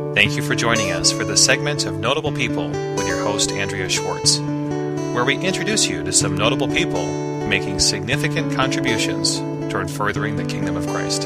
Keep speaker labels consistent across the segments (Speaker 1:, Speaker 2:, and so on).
Speaker 1: Thank you for joining us for this segment of Notable People with your host, Andrea Schwartz, where we introduce you to some notable people making significant contributions toward furthering the kingdom of Christ.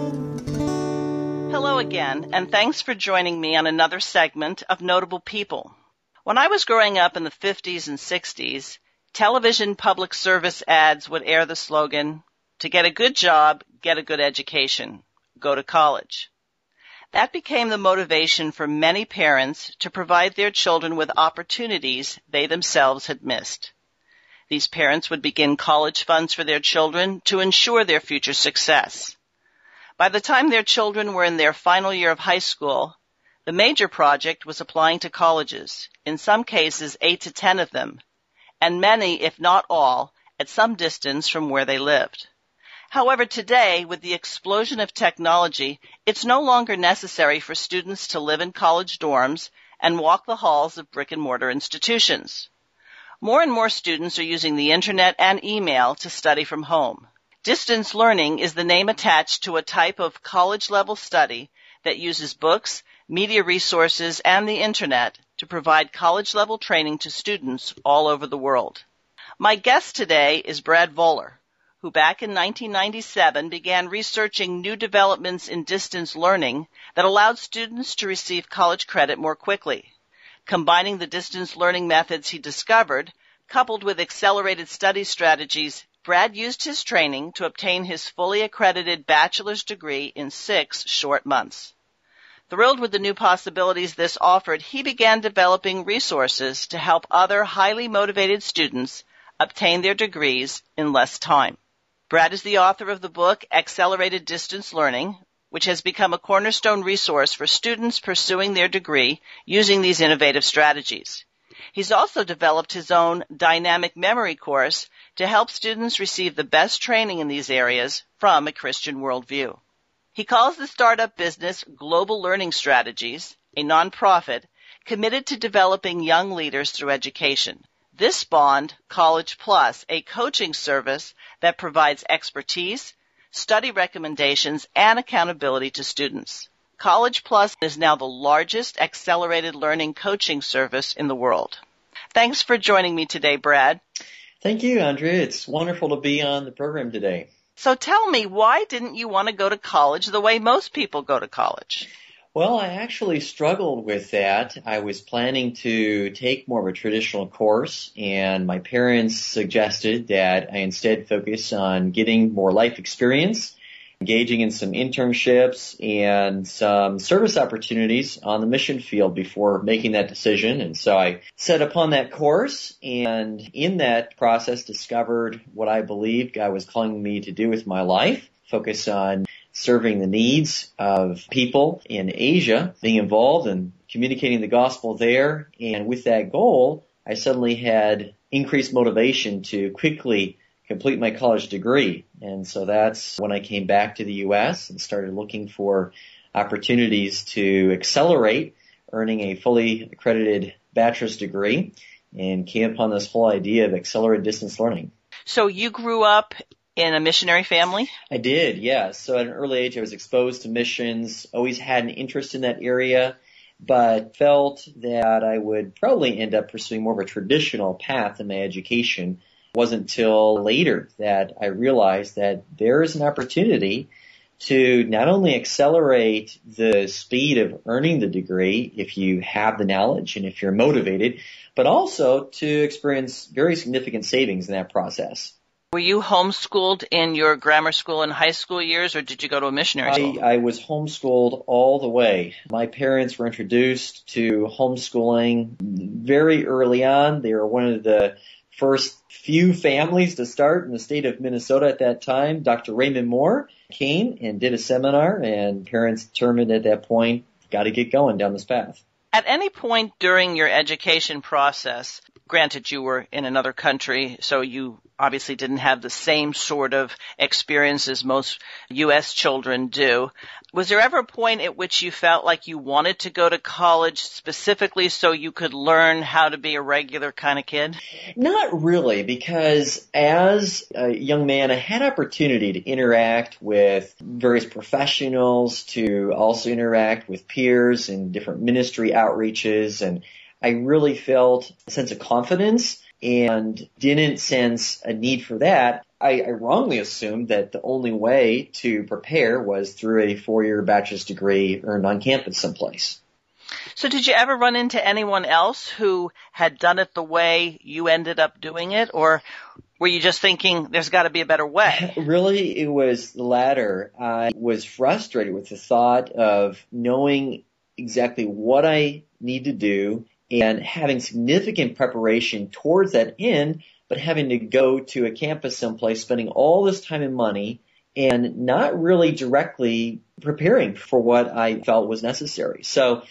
Speaker 2: Hello again, and thanks for joining me on another segment of Notable People. When I was growing up in the 50s and 60s, television public service ads would air the slogan, "To get a good job, get a good education. Go to college." That became the motivation for many parents to provide their children with opportunities they themselves had missed. These parents would begin college funds for their children to ensure their future success. By the time their children were in their final year of high school, the major project was applying to colleges, in some cases 8 to 10 of them, and many, if not all, at some distance from where they lived. However, today, with the explosion of technology, it's no longer necessary for students to live in college dorms and walk the halls of brick-and-mortar institutions. More and more students are using the internet and email to study from home. Distance learning is the name attached to a type of college-level study that uses books, media resources, and the internet to provide college-level training to students all over the world. My guest today is Brad Voller, who back in 1997 began researching new developments in distance learning that allowed students to receive college credit more quickly. Combining the distance learning methods he discovered, coupled with accelerated study strategies, Brad used his training to obtain his fully accredited bachelor's degree in 6 short months. Thrilled with the new possibilities this offered, he began developing resources to help other highly motivated students obtain their degrees in less time. Brad is the author of the book Accelerated Distance Learning, which has become a cornerstone resource for students pursuing their degree using these innovative strategies. He's also developed his own dynamic memory course to help students receive the best training in these areas from a Christian worldview. He calls the startup business Global Learning Strategies, a nonprofit committed to developing young leaders through education. This spawned College Plus, a coaching service that provides expertise, study recommendations, and accountability to students. College Plus is now the largest accelerated learning coaching service in the world. Thanks for joining me today, Brad.
Speaker 3: Thank you, Andrea. It's wonderful to be on the program today.
Speaker 2: So tell me, why didn't you want to go to college the way most people go to college?
Speaker 3: Well, I actually struggled with that. I was planning to take more of a traditional course, and my parents suggested that I instead focus on getting more life experience, engaging in some internships and some service opportunities on the mission field before making that decision. And so I set upon that course, and in that process discovered what I believed God was calling me to do with my life, focus on serving the needs of people in Asia, being involved in communicating the gospel there. And with that goal, I suddenly had increased motivation to quickly complete my college degree. And so that's when I came back to the U.S. and started looking for opportunities to accelerate earning a fully accredited bachelor's degree, and came upon this whole idea of accelerated distance learning.
Speaker 2: So you grew up in a missionary family?
Speaker 3: I did, yes. So at an early age, I was exposed to missions, always had an interest in that area, but felt that I would probably end up pursuing more of a traditional path in my education. It wasn't until later that I realized that there is an opportunity to not only accelerate the speed of earning the degree if you have the knowledge and if you're motivated, but also to experience very significant savings in that process.
Speaker 2: Were you homeschooled in your grammar school and high school years, or did you go to a missionary school?
Speaker 3: I was homeschooled all the way. My parents were introduced to homeschooling very early on. They were one of the first few families to start in the state of Minnesota at that time. Dr. Raymond Moore came and did a seminar, and parents determined at that point, got to get going down this path.
Speaker 2: At any point during your education process, Granted, you were in another country, so you obviously didn't have the same sort of experience as most U.S. children do. Was there ever a point at which you felt like you wanted to go to college specifically so you could learn how to be a regular kind of kid?
Speaker 3: Not really, because as a young man, I had opportunity to interact with various professionals, to also interact with peers in different ministry outreaches, and I really felt a sense of confidence and didn't sense a need for that. I wrongly assumed that the only way to prepare was through a 4-year bachelor's degree earned on campus someplace.
Speaker 2: So did you ever run into anyone else who had done it the way you ended up doing it, or were you just thinking there's got to be a better way?
Speaker 3: Really, it was the latter. I was frustrated with the thought of knowing exactly what I need to do and having significant preparation towards that end, but having to go to a campus someplace, spending all this time and money, and not really directly preparing for what I felt was necessary. So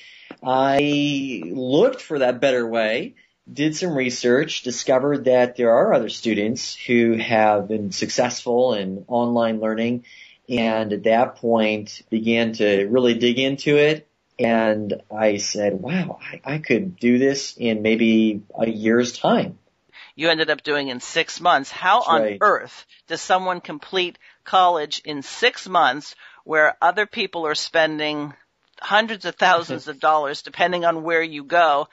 Speaker 3: I looked for that better way, did some research, discovered that there are other students who have been successful in online learning, and at that point began to really dig into it. And I said, wow, I could do this in maybe a year's time.
Speaker 2: You ended up doing in 6 months. How on earth does someone complete college in 6 months where other people are spending hundreds of thousands of dollars, depending on where you go,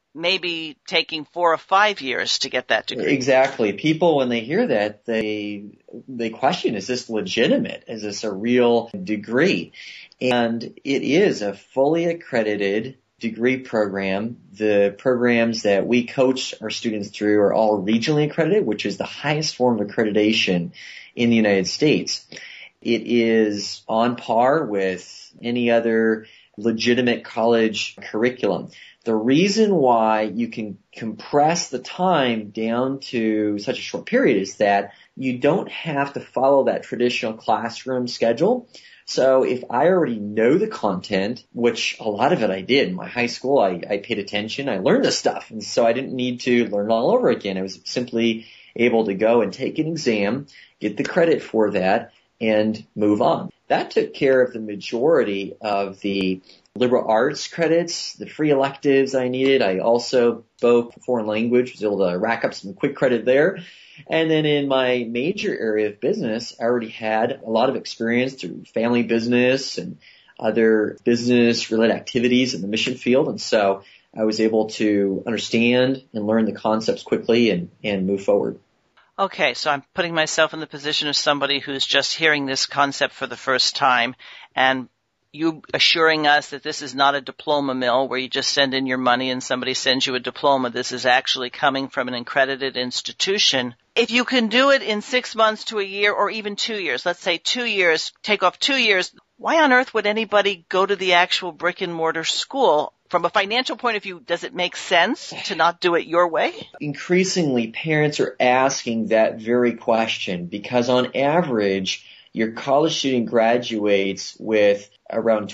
Speaker 2: maybe taking 4 or 5 years to get that degree?
Speaker 3: Exactly. People, when they hear that, they question, is this legitimate? Is this a real degree? And it is a fully accredited degree program. The programs that we coach our students through are all regionally accredited, which is the highest form of accreditation in the United States. It is on par with any other legitimate college curriculum. The reason why you can compress the time down to such a short period is that you don't have to follow that traditional classroom schedule. So if I already know the content, which a lot of it I did in my high school, I paid attention, I learned this stuff, and so I didn't need to learn it all over again. I was simply able to go and take an exam, get the credit for that, and move on. That took care of the majority of the liberal arts credits, the free electives I needed. I also spoke foreign language, was able to rack up some quick credit there. And then in my major area of business, I already had a lot of experience through family business and other business-related activities in the mission field. And so I was able to understand and learn the concepts quickly and move forward.
Speaker 2: Okay, so I'm putting myself in the position of somebody who's just hearing this concept for the first time, and you assuring us that this is not a diploma mill where you just send in your money and somebody sends you a diploma. This is actually coming from an accredited institution. If you can do it in 6 months to a year or even 2 years, let's say 2 years, take off 2 years, why on earth would anybody go to the actual brick and mortar school? From a financial point of view, does it make sense to not do it your way?
Speaker 3: Increasingly, parents are asking that very question because on average, your college student graduates with around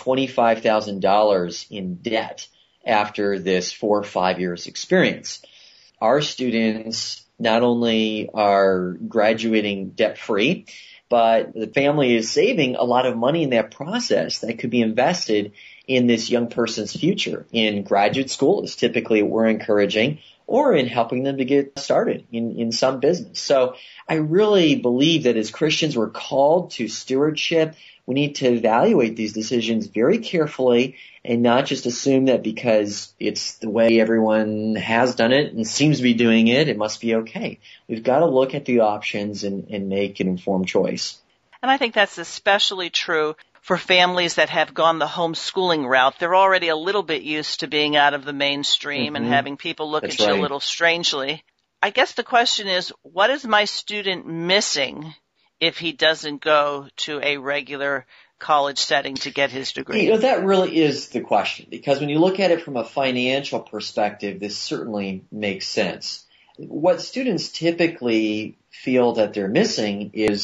Speaker 3: $25,000 in debt after this 4 or 5 years experience. Our students not only are graduating debt-free, but the family is saving a lot of money in that process that could be invested in this young person's future. In graduate school is typically what we're encouraging, or in helping them to get started in some business. So I really believe that as Christians we're called to stewardship. We need to evaluate these decisions very carefully and not just assume that because it's the way everyone has done it and seems to be doing it, it must be okay. We've got to look at the options and make an informed choice.
Speaker 2: And I think that's especially true for families that have gone the homeschooling route. They're already a little bit used to being out of the mainstream and having people look at you a little strangely. I guess the question is, what is my student missing if he doesn't go to a regular college setting to get his degree?
Speaker 3: You know, that really is the question, because when you look at it from a financial perspective, this certainly makes sense. What students typically feel that they're missing is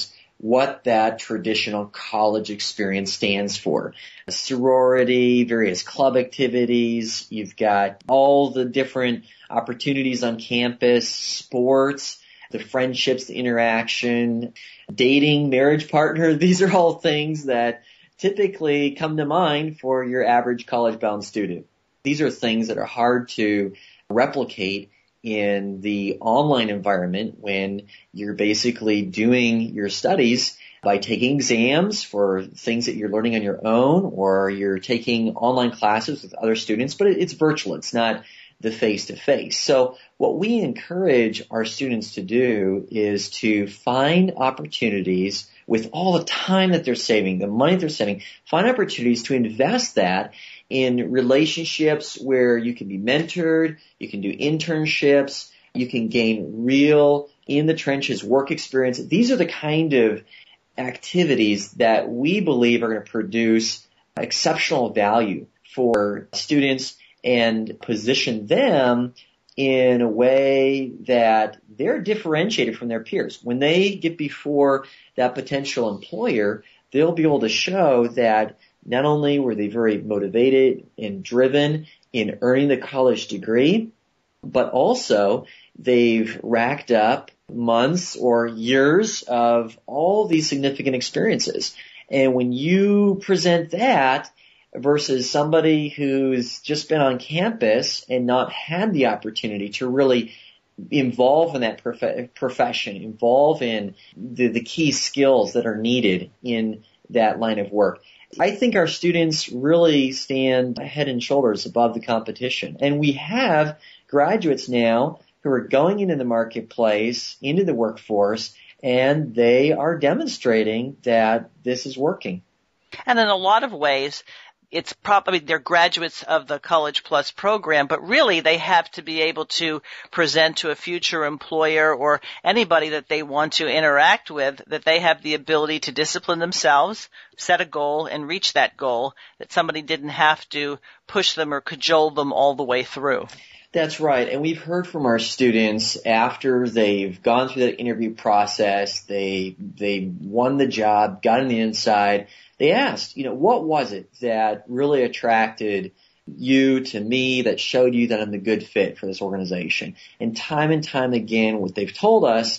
Speaker 3: what that traditional college experience stands for. Sorority, various club activities, you've got all the different opportunities on campus, sports, the friendships, the interaction, dating, marriage partner. These are all things that typically come to mind for your average college-bound student. These are things that are hard to replicate in the online environment when you're basically doing your studies by taking exams for things that you're learning on your own, or you're taking online classes with other students, but it's virtual. It's not the face-to-face. So what we encourage our students to do is to find opportunities with all the time that they're saving, the money they're saving, find opportunities to invest that in relationships where you can be mentored, you can do internships, you can gain real in the trenches work experience. These are the kind of activities that we believe are going to produce exceptional value for students and position them in a way that they're differentiated from their peers. When they get before that potential employer, they'll be able to show that not only were they very motivated and driven in earning the college degree, but also they've racked up months or years of all these significant experiences. And when you present that versus somebody who's just been on campus and not had the opportunity to really involve in that profession, involve in the key skills that are needed in that line of work, I think our students really stand head and shoulders above the competition. And we have graduates now who are going into the marketplace, into the workforce, and they are demonstrating that this is working.
Speaker 2: And in a lot of ways, it's probably they're graduates of the College Plus program, but really they have to be able to present to a future employer or anybody that they want to interact with that they have the ability to discipline themselves, set a goal, and reach that goal, that somebody didn't have to push them or cajole them all the way through.
Speaker 3: That's right. And we've heard from our students after they've gone through that interview process, they won the job, got on the inside. They asked, what was it that really attracted you to me, that showed you that I'm the good fit for this organization? And time again, what they've told us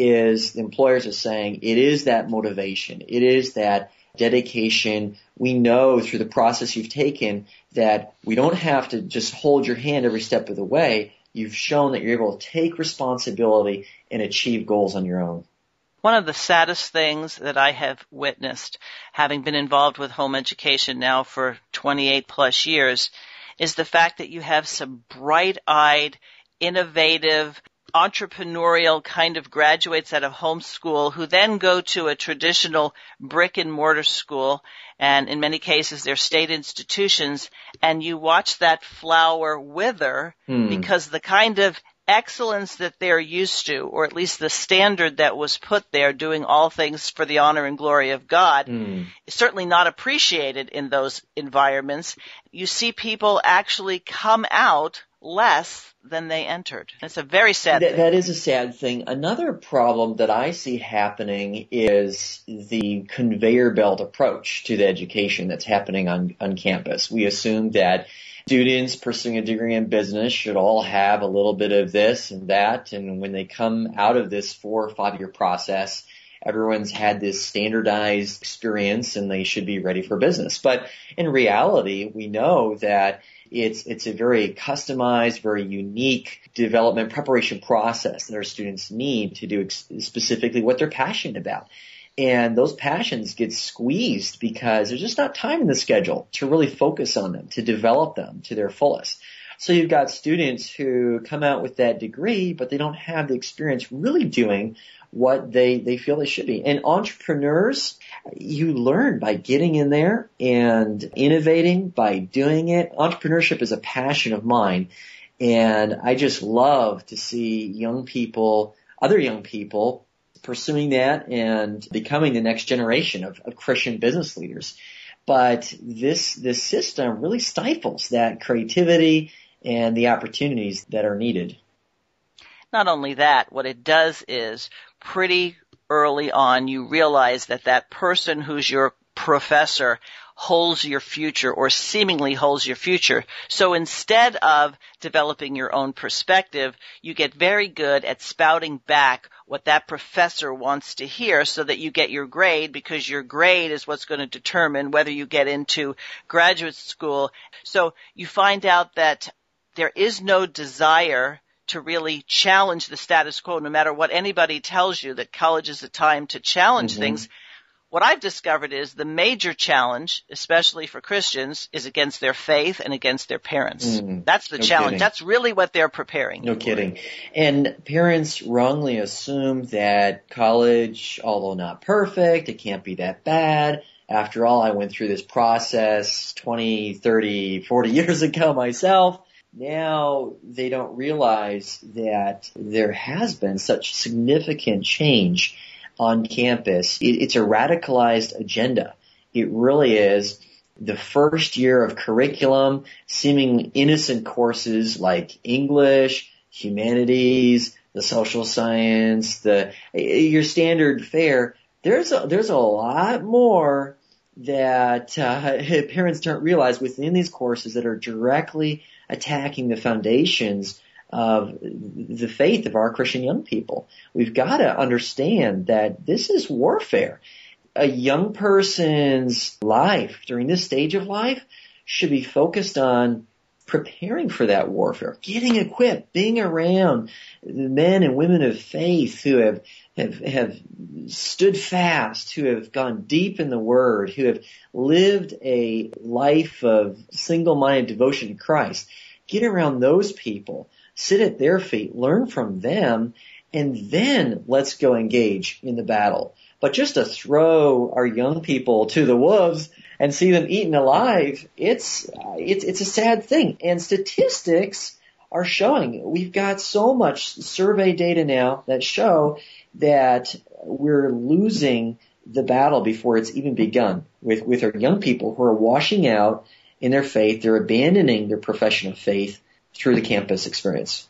Speaker 3: is the employers are saying it is that motivation. It is that dedication. We know through the process you've taken that we don't have to just hold your hand every step of the way. You've shown that you're able to take responsibility and achieve goals on your own.
Speaker 2: One of the saddest things that I have witnessed, having been involved with home education now for 28 plus years, is the fact that you have some bright-eyed, innovative, entrepreneurial kind of graduates out of homeschool who then go to a traditional brick and mortar school, and in many cases they're state institutions, and you watch that flower wither because the kind of excellence that they're used to, or at least the standard that was put there, doing all things for the honor and glory of God, is certainly not appreciated in those environments. You see people actually come out less than they entered. It's a very sad thing.
Speaker 3: That is a sad thing. Another problem that I see happening is the conveyor belt approach to the education that's happening on campus. We assume that students pursuing a degree in business should all have a little bit of this and that, and when they come out of this 4 or 5 year process, everyone's had this standardized experience and they should be ready for business. But in reality, we know that it's a very customized, very unique development preparation process that our students need to do specifically what they're passionate about. And those passions get squeezed because there's just not time in the schedule to really focus on them, to develop them to their fullest. So you've got students who come out with that degree, but they don't have the experience really doing what they feel they should be. And entrepreneurs, you learn by getting in there and innovating by doing it. Entrepreneurship is a passion of mine. And I just love to see young people, other young people, pursuing that and becoming the next generation of Christian business leaders. But this system really stifles that creativity and the opportunities that are needed.
Speaker 2: Not only that, what it does is pretty early on you realize that that person who's your professor holds your future or seemingly holds your future. So instead of developing your own perspective, you get very good at spouting back what that professor wants to hear so that you get your grade, because your grade is what's going to determine whether you get into graduate school. So you find out that there is no desire to really challenge the status quo, no matter what anybody tells you, that college is a time to challenge things. What I've discovered is the major challenge, especially for Christians, is against their faith and against their parents. That's the challenge.
Speaker 3: Kidding.
Speaker 2: That's really what they're preparing.
Speaker 3: No kidding. And parents wrongly assume that college, although not perfect, it can't be that bad. After all, I went through this process 20, 30, 40 years ago myself. Now they don't realize that there has been such significant change on campus. It's a radicalized agenda. It really is. The first year of curriculum, seemingly innocent courses like English, humanities, the social science, your standard fare, there's a lot more that parents don't realize within these courses that are directly attacking the foundations of the faith of our Christian young people. We've got to understand that this is warfare. A young person's life during this stage of life should be focused on preparing for that warfare, getting equipped, being around the men and women of faith who have stood fast, who have gone deep in the Word, who have lived a life of single-minded devotion to Christ. Get around those people. Sit at their feet, learn from them, and then let's go engage in the battle. But just to throw our young people to the wolves and see them eaten alive, it's a sad thing. And statistics are showing, we've got so much survey data now that show that we're losing the battle before it's even begun with our young people who are washing out in their faith. They're abandoning their profession of faith through the campus experience.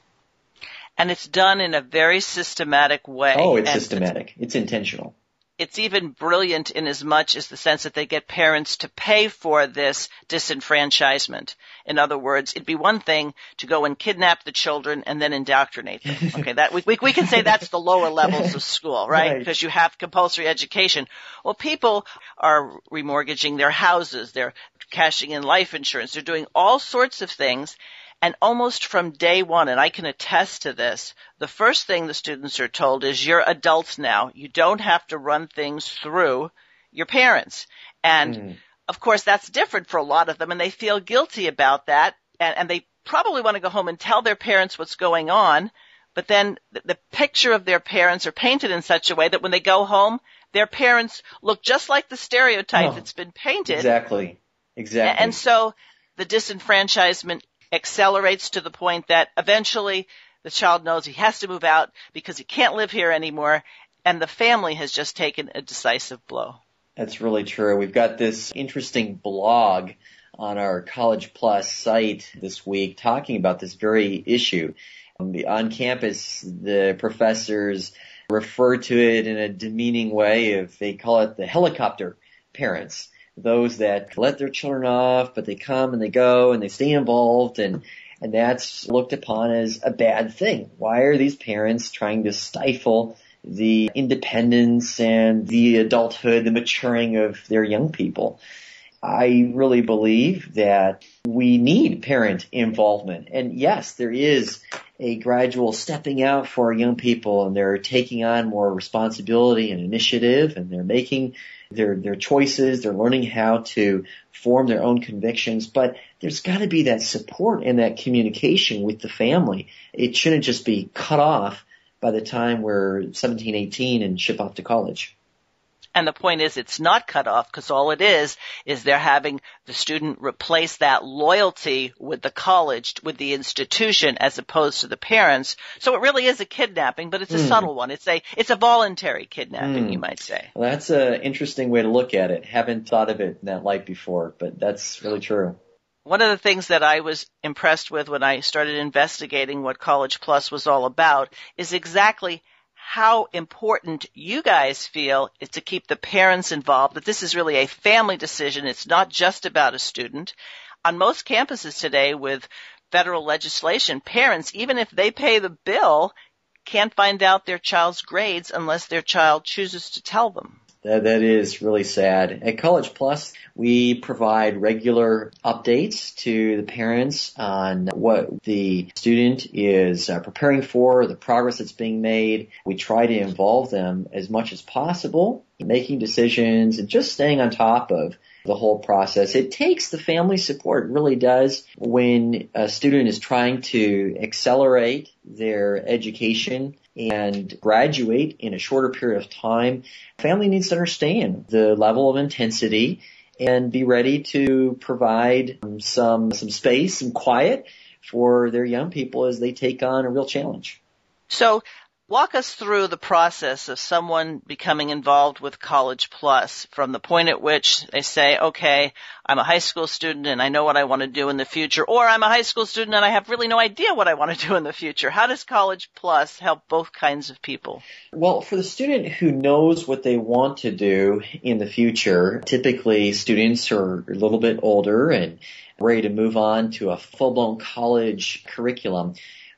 Speaker 2: And it's done in a very systematic way.
Speaker 3: Oh, it's systematic. It's intentional.
Speaker 2: It's even brilliant in as much as the sense that they get parents to pay for this disenfranchisement. In other words, it'd be one thing to go and kidnap the children and then indoctrinate them. Okay, that we can say that's the lower levels of school, right? Because you have compulsory education. Well, people are remortgaging their houses, they're cashing in life insurance, they're doing all sorts of things. And almost from day one, and I can attest to this, the first thing the students are told is you're adults now. You don't have to run things through your parents. And of course, that's different for a lot of them, and they feel guilty about that. And they probably want to go home and tell their parents what's going on. But then the picture of their parents are painted in such a way that when they go home, their parents look just like the stereotype that's been painted.
Speaker 3: Exactly.
Speaker 2: And so the disenfranchisement accelerates to the point that eventually the child knows he has to move out because he can't live here anymore, and the family has just taken a decisive blow.
Speaker 3: That's really true. We've got this interesting blog on our College Plus site this week talking about this very issue. On campus, the professors refer to it in a demeaning way. They call it the helicopter parents. Those that let their children off, but they come and they go and they stay involved, and that's looked upon as a bad thing. Why are these parents trying to stifle the independence and the adulthood, the maturing of their young people? I really believe that we need parent involvement. And yes, there is a gradual stepping out for our young people, and they're taking on more responsibility and initiative, and they're making their choices. They're learning how to form their own convictions. But there's got to be that support and that communication with the family. It shouldn't just be cut off by the time we're 17, 18 and ship off to college.
Speaker 2: And the point is, it's not cut off, because all it is they're having the student replace that loyalty with the college, with the institution, as opposed to the parents. So it really is a kidnapping, but it's a subtle one. It's a voluntary kidnapping, you might say.
Speaker 3: Well, that's an interesting way to look at it. Haven't thought of it in that light before, but that's really true.
Speaker 2: One of the things that I was impressed with when I started investigating what College Plus was all about is exactly how important you guys feel is to keep the parents involved, that this is really a family decision. It's not just about a student. On most campuses today with federal legislation, parents, even if they pay the bill, can't find out their child's grades unless their child chooses to tell them.
Speaker 3: That is really sad. At College Plus, we provide regular updates to the parents on what the student is preparing for, the progress that's being made. We try to involve them as much as possible in making decisions and just staying on top of the whole process. It takes the family support, it really does, when a student is trying to accelerate their education and graduate in a shorter period of time. Family needs to understand the level of intensity and be ready to provide some space and quiet for their young people as they take on a real challenge.
Speaker 2: So walk us through the process of someone becoming involved with College Plus from the point at which they say, okay, I'm a high school student and I know what I want to do in the future, or I'm a high school student and I have really no idea what I want to do in the future. How does College Plus help both kinds of people?
Speaker 3: Well, for the student who knows what they want to do in the future, typically students are a little bit older and ready to move on to a full-blown college curriculum.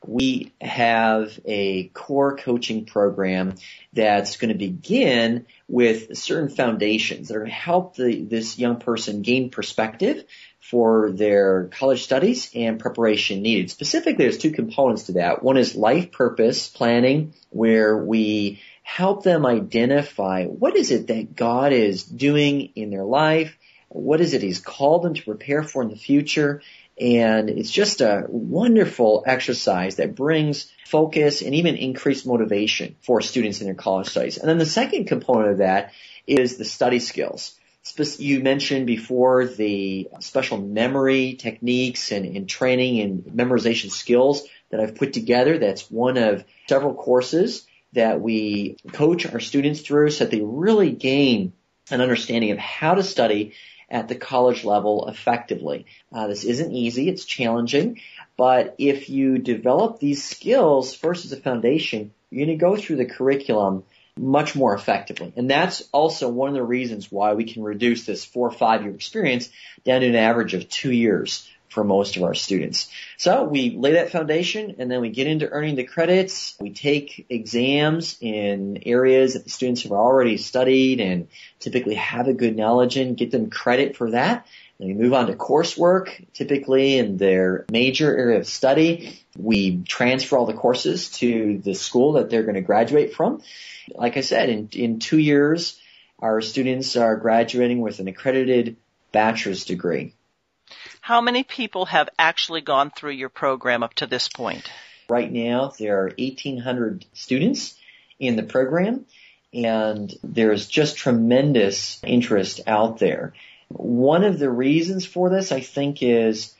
Speaker 3: We have a core coaching program that's going to begin with certain foundations that are going to help this young person gain perspective for their college studies and preparation needed. Specifically, there's two components to that. One is life purpose planning, where we help them identify what is it that God is doing in their life, what is it He's called them to prepare for in the future. And it's just a wonderful exercise that brings focus and even increased motivation for students in their college studies. And then the second component of that is the study skills. You mentioned before the special memory techniques and training and memorization skills that I've put together. That's one of several courses that we coach our students through so that they really gain an understanding of how to study at the college level effectively. This isn't easy, it's challenging, but if you develop these skills first as a foundation, you're going to go through the curriculum much more effectively. And that's also one of the reasons why we can reduce this 4 or 5 year experience down to an average of 2 years for most of our students. So we lay that foundation and then we get into earning the credits. We take exams in areas that the students have already studied and typically have a good knowledge in, get them credit for that. Then we move on to coursework, typically in their major area of study. We transfer all the courses to the school that they're going to graduate from. Like I said, in 2 years, our students are graduating with an accredited bachelor's degree.
Speaker 2: How many people have actually gone through your program up to this point?
Speaker 3: Right now, there are 1,800 students in the program, and there's just tremendous interest out there. One of the reasons for this, I think, is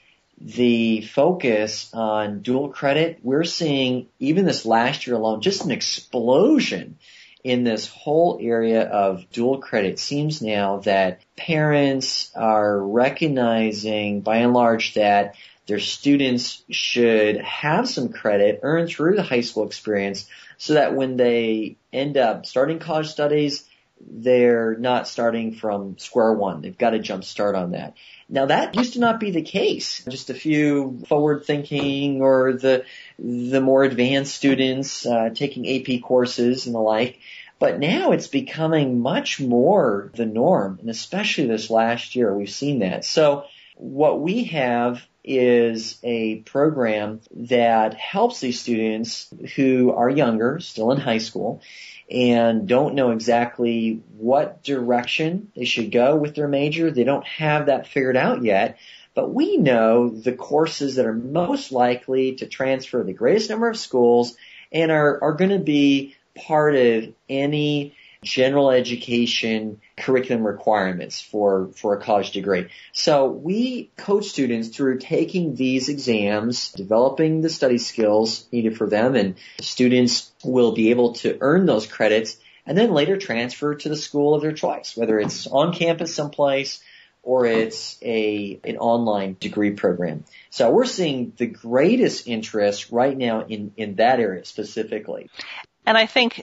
Speaker 3: the focus on dual credit. We're seeing, even this last year alone, just an explosion in this whole area of dual credit. It seems now that parents are recognizing, by and large, that their students should have some credit earned through the high school experience so that when they end up starting college studies, they're not starting from square one. They've got a jump start on that. Now, that used to not be the case. Just a few forward-thinking or the more advanced students taking AP courses and the like. But now it's becoming much more the norm, and especially this last year, we've seen that. So what we have is a program that helps these students who are younger, still in high school, and don't know exactly what direction they should go with their major. They don't have that figured out yet. But we know the courses that are most likely to transfer the greatest number of schools and are going to be part of any general education curriculum requirements for a college degree. So we coach students through taking these exams, developing the study skills needed for them, and students will be able to earn those credits and then later transfer to the school of their choice, whether it's on campus someplace or it's an online degree program. So we're seeing the greatest interest right now in that area specifically.
Speaker 2: And I think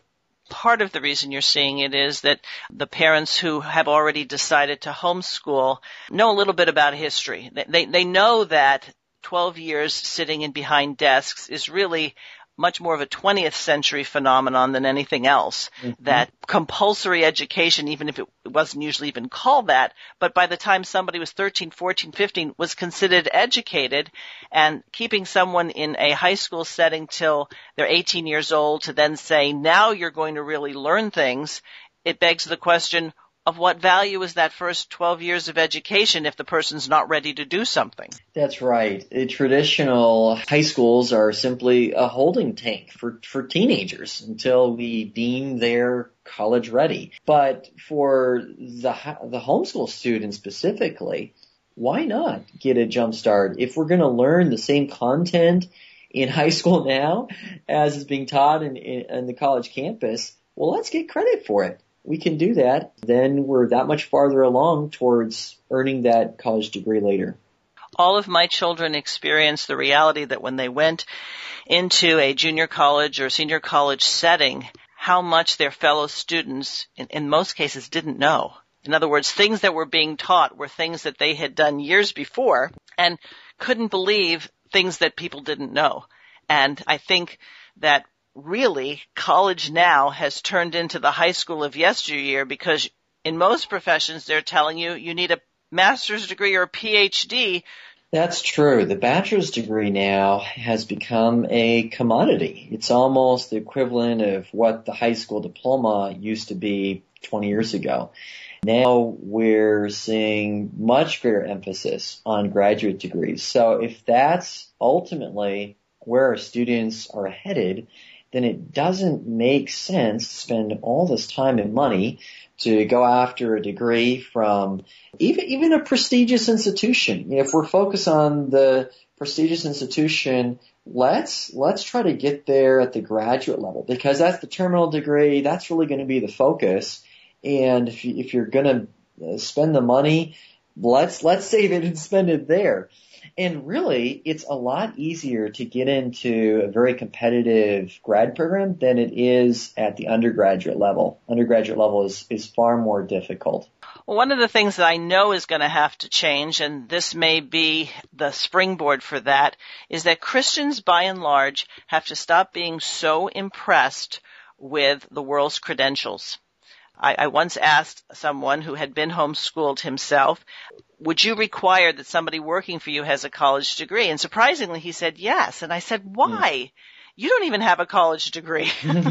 Speaker 2: part of the reason you're seeing it is that the parents who have already decided to homeschool know a little bit about history. They know that 12 years sitting in behind desks is really much more of a 20th century phenomenon than anything else. Mm-hmm. That compulsory education, even if it wasn't usually even called that, but by the time somebody was 13, 14, 15, was considered educated, and keeping someone in a high school setting till they're 18 years old to then say, now you're going to really learn things, it begs the question, of what value is that first 12 years of education if the person's not ready to do something?
Speaker 3: That's right. Traditional high schools are simply a holding tank for teenagers until we deem they're college ready. But for the homeschool students specifically, why not get a jump start? If we're going to learn the same content in high school now as is being taught in the college campus, well, let's get credit for it. We can do that, then we're that much farther along towards earning that college degree later.
Speaker 2: All of my children experienced the reality that when they went into a junior college or senior college setting, how much their fellow students, in most cases, didn't know. In other words, things that were being taught were things that they had done years before and couldn't believe things that people didn't know. And I think that really, college now has turned into the high school of yesteryear because in most professions, they're telling you need a master's degree or a PhD.
Speaker 3: That's true. The bachelor's degree now has become a commodity. It's almost the equivalent of what the high school diploma used to be 20 years ago. Now we're seeing much greater emphasis on graduate degrees. So if that's ultimately where our students are headed, then it doesn't make sense to spend all this time and money to go after a degree from even a prestigious institution. If we're focused on the prestigious institution, let's try to get there at the graduate level because that's the terminal degree. That's really going to be the focus. And if you're going to spend the money, let's save it and spend it there. And really, it's a lot easier to get into a very competitive grad program than it is at the undergraduate level. Undergraduate level is far more difficult.
Speaker 2: Well, one of the things that I know is going to have to change, and this may be the springboard for that, is that Christians, by and large, have to stop being so impressed with the world's credentials. I once asked someone who had been homeschooled himself, would you require that somebody working for you has a college degree? And surprisingly, he said yes. And I said, why? You don't even have a college degree.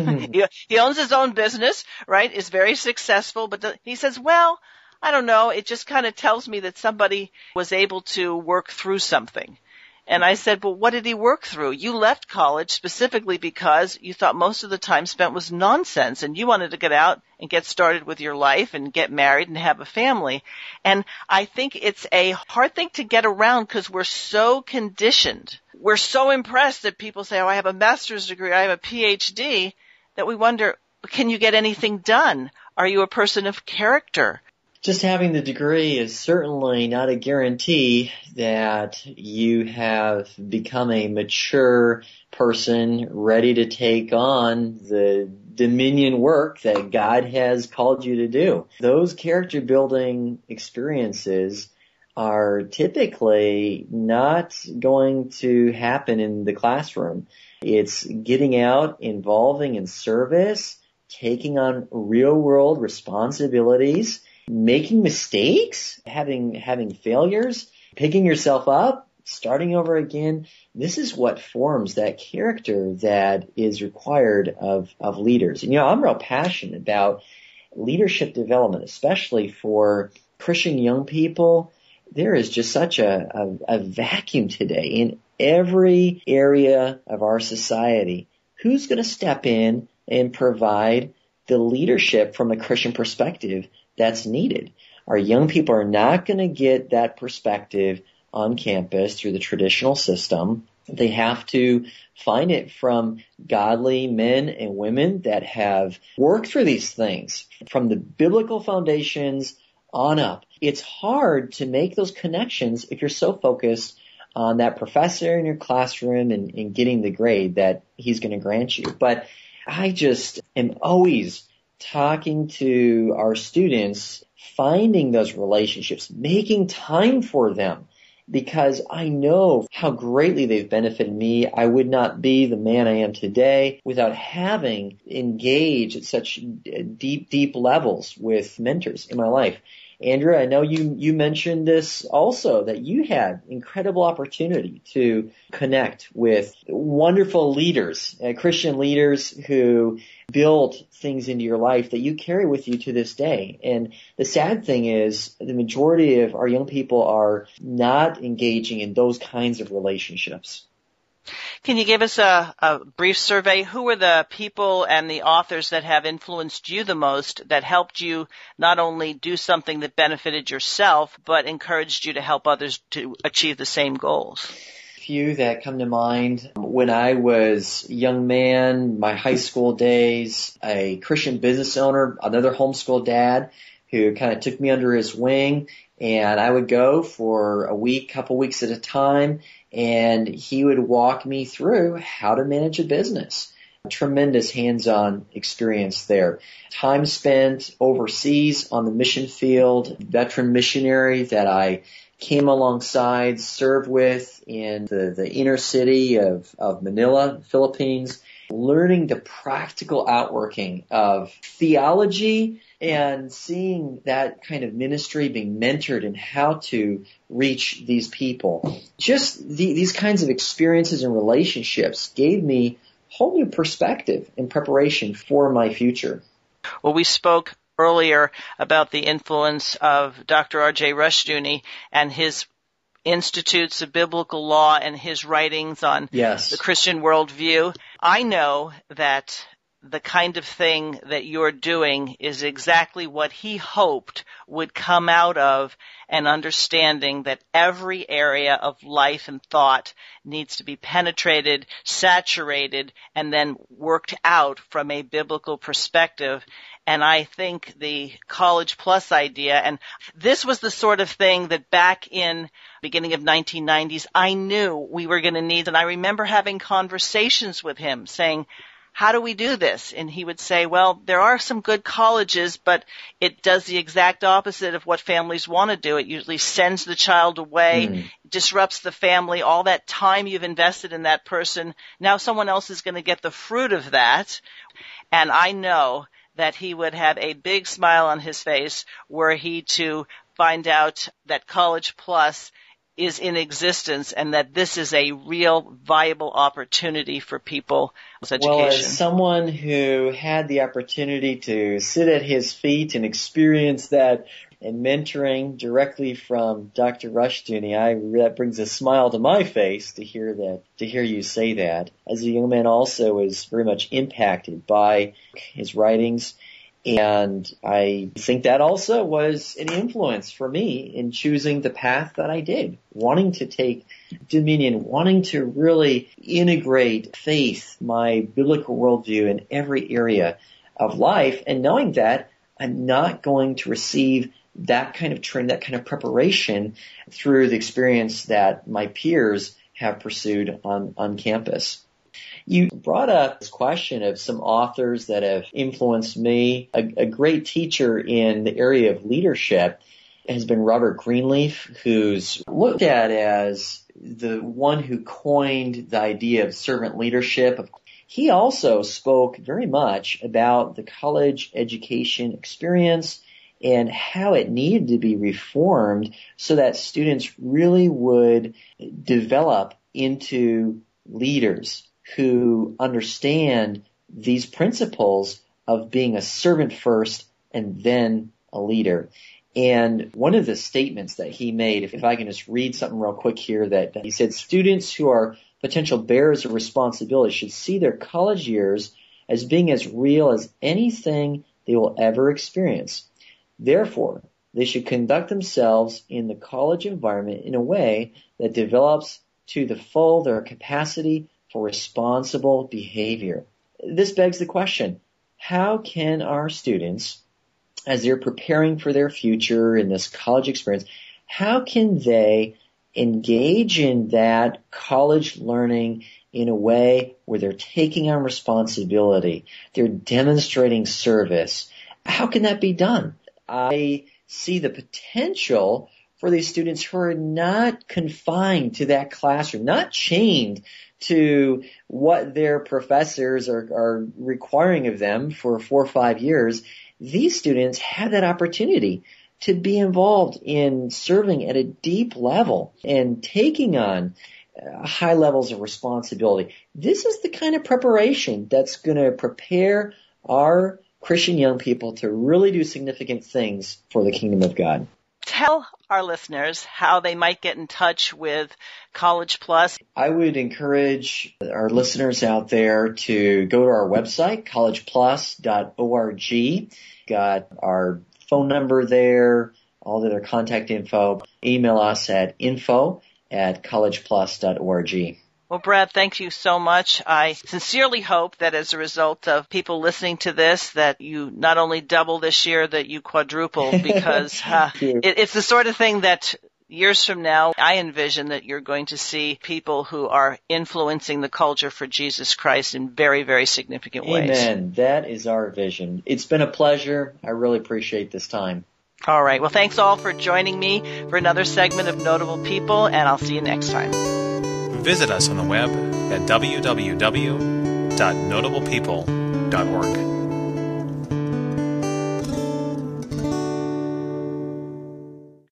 Speaker 2: He owns his own business, right? Is very successful. But he says, well, I don't know. It just kind of tells me that somebody was able to work through something. And I said, well, what did he work through? You left college specifically because you thought most of the time spent was nonsense and you wanted to get out and get started with your life and get married and have a family. And I think it's a hard thing to get around because we're so conditioned. We're so impressed that people say, oh, I have a master's degree, I have a PhD, that we wonder, can you get anything done? Are you a person of character?
Speaker 3: Just having the degree is certainly not a guarantee that you have become a mature person ready to take on the dominion work that God has called you to do. Those character building experiences are typically not going to happen in the classroom. It's getting out, involving in service, taking on real world responsibilities, making mistakes, having failures, picking yourself up, starting over again. This is what forms that character that is required of leaders. And, I'm real passionate about leadership development, especially for Christian young people. There is just such a vacuum today in every area of our society. Who's going to step in and provide the leadership from a Christian perspective that's needed? Our young people are not going to get that perspective on campus through the traditional system. They have to find it from godly men and women that have worked through these things from the biblical foundations on up. It's hard to make those connections if you're so focused on that professor in your classroom and getting the grade that he's going to grant you. But I just am always talking to our students, finding those relationships, making time for them, because I know how greatly they've benefited me. I would not be the man I am today without having engaged at such deep levels with mentors in my life. Andrea, I know you mentioned this also, that you had incredible opportunity to connect with wonderful leaders, Christian leaders who built things into your life that you carry with you to this day. And the sad thing is the majority of our young people are not engaging in those kinds of relationships.
Speaker 2: Can you give us a brief survey? Who were the people and the authors that have influenced you the most, that helped you not only do something that benefited yourself, but encouraged you to help others to achieve the same goals?
Speaker 3: Few that come to mind. When I was a young man, my high school days, a Christian business owner, another homeschool dad who kind of took me under his wing, and I would go for a week, couple weeks at a time, and he would walk me through how to manage a business. Tremendous hands-on experience there. Time spent overseas on the mission field, veteran missionary that I came alongside, served with in the inner city of Manila, Philippines, learning the practical outworking of theology and seeing that kind of ministry, being mentored in how to reach these people. Just these kinds of experiences and relationships gave me a whole new perspective in preparation for my future.
Speaker 2: Well, we spoke earlier about the influence of Dr. R.J. Rushdoony and his Institutes of Biblical Law and his writings on the Christian worldview. I know that the kind of thing that you're doing is exactly what he hoped would come out of an understanding that every area of life and thought needs to be penetrated, saturated, and then worked out from a biblical perspective. And I think the College Plus idea, and this was the sort of thing that back in beginning of 1990s, I knew we were going to need. And I remember having conversations with him saying, how do we do this? And he would say, well, there are some good colleges, but it does the exact opposite of what families want to do. It usually sends the child away, disrupts the family, all that time you've invested in that person. Now someone else is going to get the fruit of that. And I know that he would have a big smile on his face were he to find out that College Plus is in existence and that this is a real viable opportunity for people's education.
Speaker 3: Well, as someone who had the opportunity to sit at his feet and experience that and mentoring directly from Dr. Rushdoony, that brings a smile to my face to hear you say that. As a young man also was very much impacted by his writings. And I think that also was an influence for me in choosing the path that I did, wanting to take dominion, wanting to really integrate faith, my biblical worldview in every area of life, and knowing that I'm not going to receive that kind of training, that kind of preparation through the experience that my peers have pursued on campus. You brought up this question of some authors that have influenced me. A great teacher in the area of leadership has been Robert Greenleaf, who's looked at as the one who coined the idea of servant leadership. He also spoke very much about the college education experience and how it needed to be reformed so that students really would develop into leaders who understand these principles of being a servant first and then a leader. And one of the statements that he made, if I can just read something real quick here, that he said, students who are potential bearers of responsibility should see their college years as being as real as anything they will ever experience. Therefore, they should conduct themselves in the college environment in a way that develops to the full their capacity for responsible behavior. This begs the question, how can our students, as they're preparing for their future in this college experience, how can they engage in that college learning in a way where they're taking on responsibility, they're demonstrating service. How can that be done? I see the potential for these students who are not confined to that classroom, not chained to what their professors are requiring of them for 4 or 5 years. These students have that opportunity to be involved in serving at a deep level and taking on high levels of responsibility. This is the kind of preparation that's going to prepare our Christian young people to really do significant things for the kingdom of God.
Speaker 2: Tell our listeners how they might get in touch with College Plus.
Speaker 3: I would encourage our listeners out there to go to our website, collegeplus.org. Got our phone number there, all the other contact info. Email us at info@collegeplus.org.
Speaker 2: Well, Brad, thank you so much. I sincerely hope that as a result of people listening to this, that you not only double this year, that you quadruple, because it's the sort of thing that years from now, I envision that you're going to see people who are influencing the culture for Jesus Christ in very, very significant ways.
Speaker 3: Amen. That is our vision. It's been a pleasure. I really appreciate this time.
Speaker 2: All right. Well, thanks all for joining me for another segment of Notable People, and I'll see you next time.
Speaker 1: Visit us on the web at www.notablepeople.org.